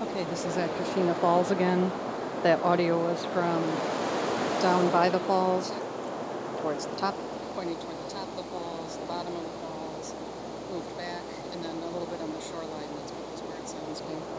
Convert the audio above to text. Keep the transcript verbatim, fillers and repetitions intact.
Okay, this is at Kashina Falls again. That audio was from down by the falls, towards the top, pointing toward the top of the falls, the bottom of the falls, moved back, and then a little bit on the shoreline. That's what those bird sounds do.